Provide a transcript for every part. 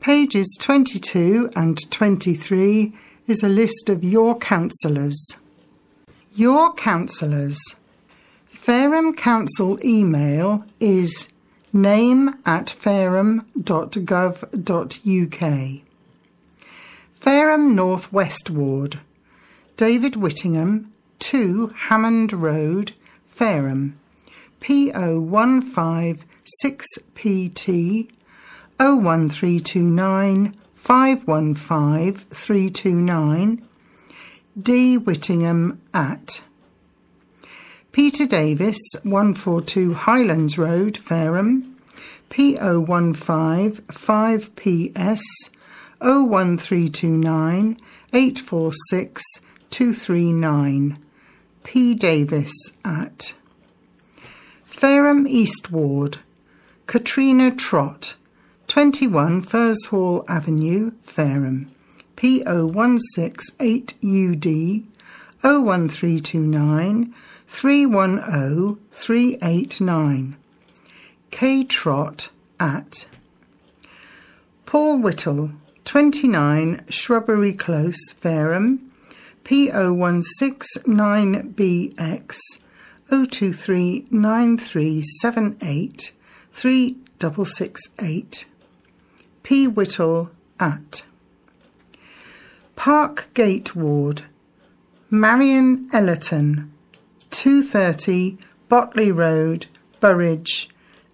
Pages 22 and 23 is a list of your councillors. Your councillors. Fareham Council email is name@fareham.gov.uk. Fareham North West Ward. David Whittingham, 2 Hammond Road, Fareham, PO 156PT 01329 515 329. D. Whittingham @ Peter Davis, 142 Highlands Road, Fareham, PO 155PS 01329 846 239. P. Davis @ Fareham East Ward. Katrina Trott, 21 Firshall Avenue, Fareham, PO 168UD 01329 310 389. K. Trott @ Paul Whittle, 29 Shrubbery Close, Fareham, PO 169BX 023 9378 3668. P. Whittle @ Park Gate Ward. Marion Ellerton, 230 Botley Road, Burridge,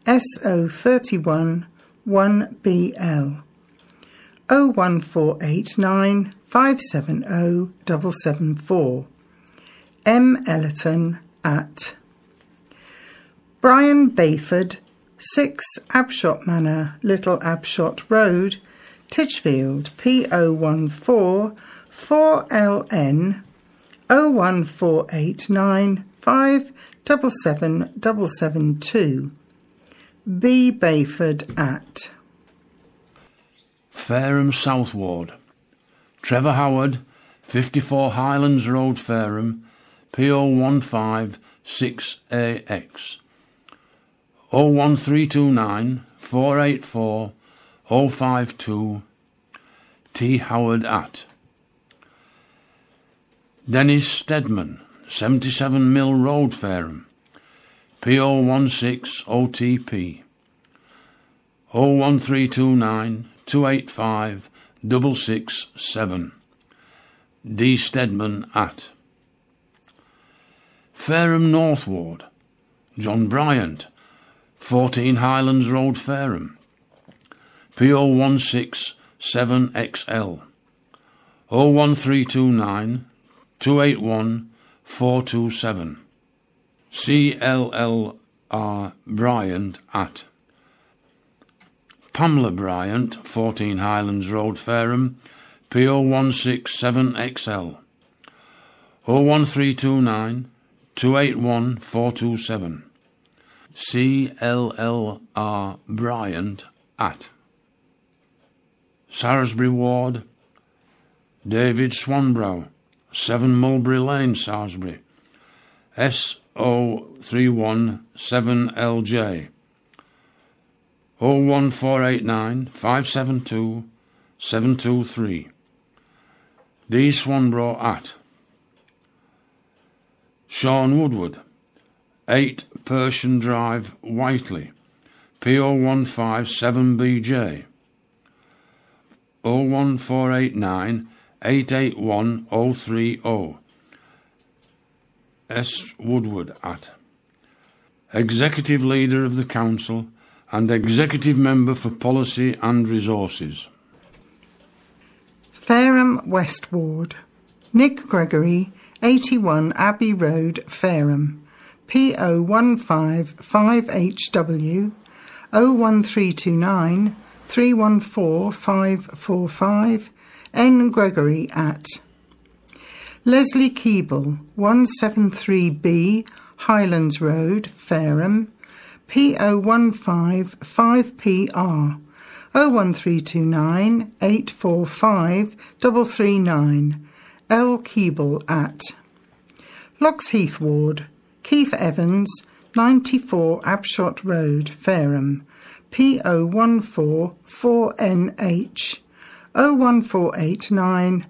SO31 1BL 01489 570 774. M. Ellerton @ Brian Bayford, 6 Abshot Manor, Little Abshot Road, Titchfield, PO 14 4LN 01489 577 772. B. Bayford @ Fareham South Ward. Trevor Howard, 54 Highlands Road, Fareham, PO 156AX 01329 484 052. T. Howard @ Dennis Stedman, 77 Mill Road, Fareham, PO 16OTP 01329 285 667. D. Stedman @ Fareham North Ward. John Bryant, 14 Highlands Road, Fareham, PO 167XL 01329 281 427. CLLR Bryant @ Pamela Bryant, 14 Highlands Road, Fareham, PO 167XL 01329 281 427. CLLR Bryant @ Saresbury Ward. David Swanbrough, 7 Mulberry Lane, Saresbury, SO317LJ 01489 572 723. D. Swanbrough @ Sean Woodward, 8 Persian Drive, Whiteley, PO 157BJ 01489 881 030. S. Woodward @ Executive Leader of the Council and Executive Member for Policy and Resources. Fareham West Ward. Nick Gregory, 81 Abbey Road, Fareham, PO 155HW 01329 314 545. N. Gregory @ Leslie Keeble, 173B Highlands Road, Fareham, PO 155PR 01329 845 339. L. Keeble @ Loxheath Ward. Keith Evans, 94 Abshot Road, Fareham, P0144NH 01489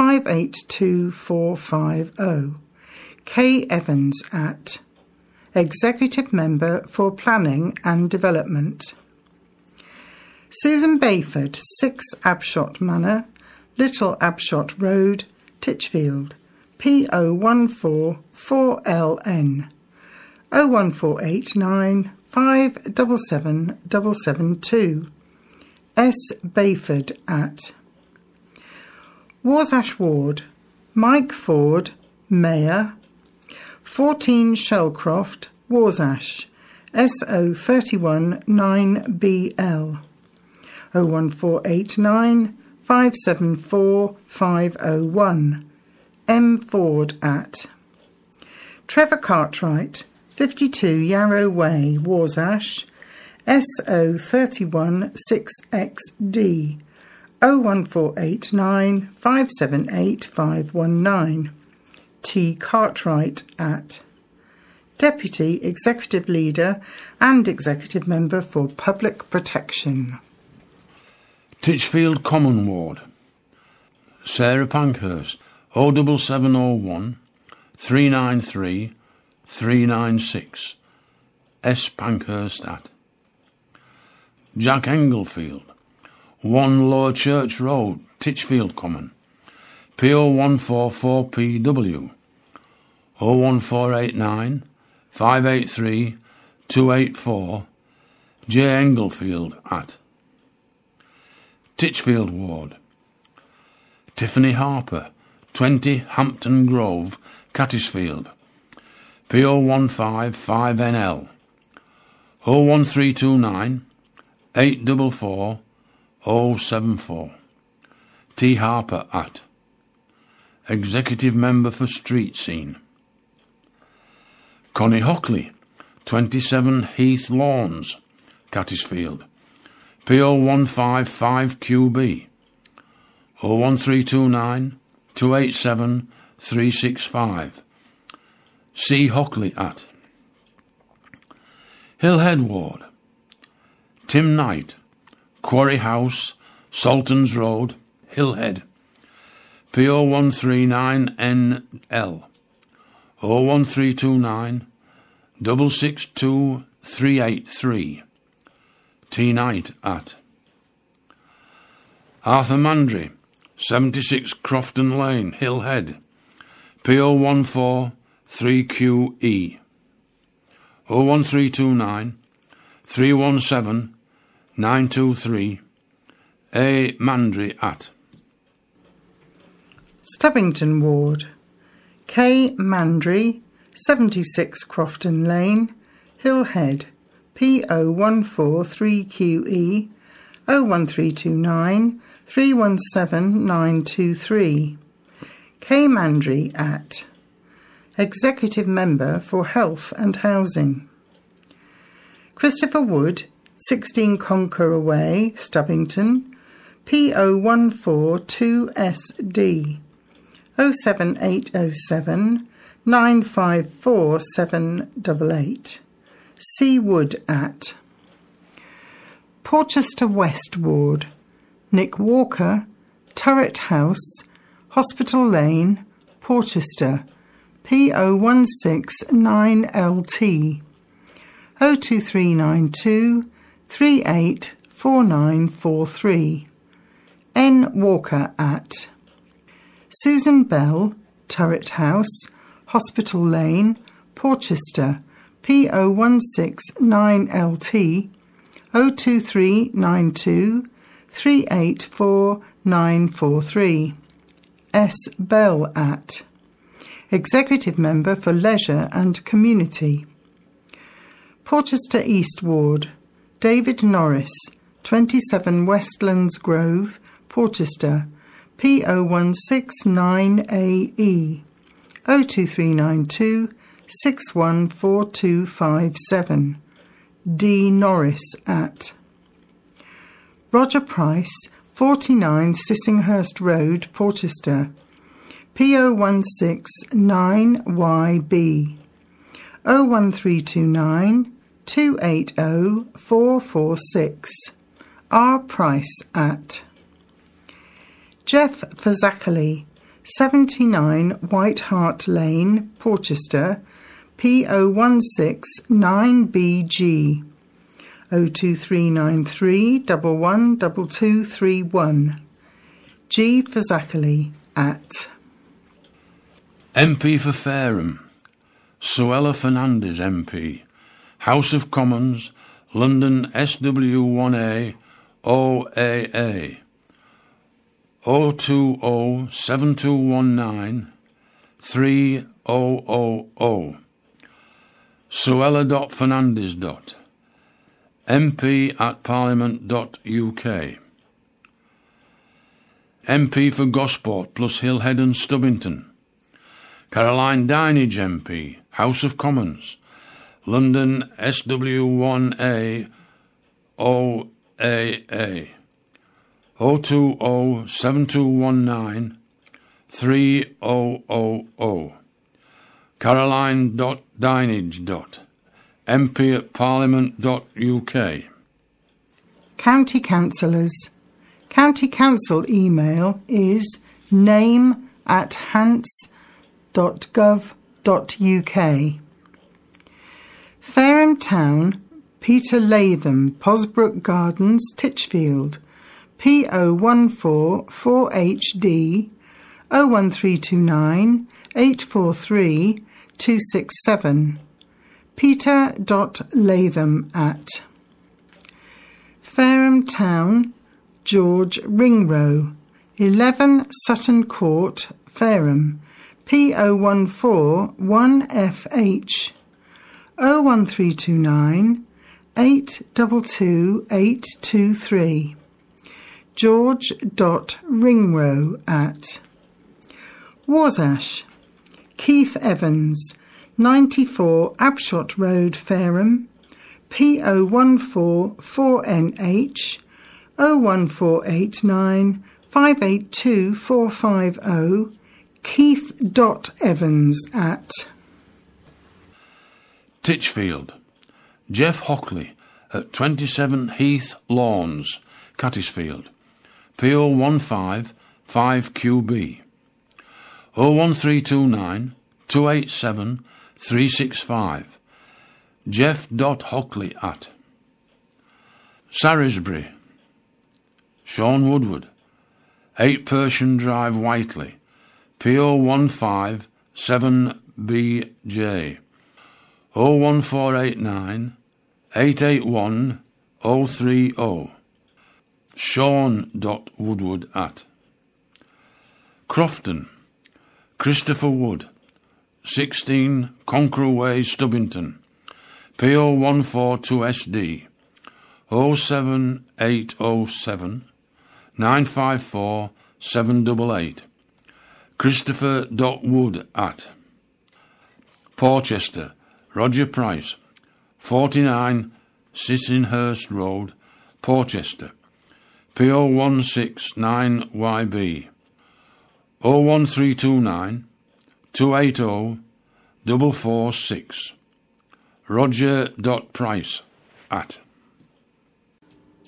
582450. K. Evans at Executive Member for Planning and Development. Susan Bayford, 6 Abshot Manor, Little Abshot Road, Titchfield, P0144LN 01489 577772. S. Bayford at Warsash Ward, Mike Ford, Mayor, 14 Shellcroft, Warsash, SO31 9BL 01489 574 501. M. Ford at Trevor Cartwright, 52 Yarrow Way, Warsash, SO31 6XD 01489 578 519. T. Cartwright at Deputy Executive Leader and Executive Member for Public Protection. Titchfield Common Ward, Sarah Pankhurst, 07701 393 396. S. Pankhurst at Jack Englefield, 1 Lower Church Road, Titchfield Common, PO144PW 01489 583 284. J. Englefield at Titchfield Ward, Tiffany Harper, 20 Hampton Grove, Cattisfield, PO155NL 01329 844 074. T. Harper at Executive Member for Street Scene. Connie Hockley, 27 Heath Lawns, Cattisfield, PO155QB 01329 287 365. C. Hockley at Hillhead Ward, Tim Knight, Quarry House, Saltons Road, Hillhead, PO139NL 01329 662 383. T. Knight at Arthur Mandry, 76 Crofton Lane, Hillhead, PO14 3QE 01329 317 923. A. Mandry at Stubbington Ward, K. Mandry, 76 Crofton Lane, Hillhead, PO143QE 01329 317 923. K. Mandry at Executive Member for Health and Housing. Christopher Wood, 16 Conqueror Way, Stubbington, PO142SD 07807 954 788. C. Wood at Porchester West Ward, Nick Walker, Turret House, Hospital Lane, Porchester, PO169LT 02392 384943. N. Walker at Susan Bell, Turret House, Hospital Lane, Porchester, PO169LT 02392 384943. S. Bell at Executive Member for Leisure and Community. Porchester East Ward, David Norris, 27 Westlands Grove, Porchester, PO169AE 02392 614257. D. Norris at Roger Price, 49 Sissinghurst Road, Porchester, PO169YB 01329 280 446. R. Price at Jeff Fazakerley, 79 White Hart Lane, Porchester, P0169BG, 02393 112231. G. Fazakerley at MP for Fareham, Suella Fernandez MP, House of Commons, London SW1A OAA, 020 7219 3000. Suella.Fernandez. mp@parliament.uk. MP for Gosport plus Hillhead and Stubbington, Caroline Dinage MP, House of Commons, London SW1A OAA, 020 7219 3000. Caroline.Dinage. mp@parliament.uk. County Councillors. County Council email is name@hants.gov.uk. Fareham Town, Peter Latham, Posbrook Gardens, Titchfield, P0144HD, 01329 843 267. Peter.Latham at Fareham Town, George Ringrow, 11 Sutton Court, Fareham, P0141FH, 01329 822 823. George.Ringrow at Warsash, Keith Evans, 94 Abshot Road, Fareham, P0144NH, 01489 582 450. Keith.Evans at Titchfield, Jeff Hockley at 27 Heath Lawns, Cattisfield, PO15 5QB, 01329 287 365. Jeff.Hockley at Sarisbury, Sean Woodward, 8 Persian Drive, Whiteley, PO15 7BJ, 01489 881 030. Sean.Woodward at Crofton, Christopher Wood, 16 Conqueror Way, Stubbington, PO142SD, 07807 954 788. Christopher.Wood at Porchester, Roger Price, 49 Sissinghurst Road, Porchester, PO169YB, 01329 280 446. Roger.Price at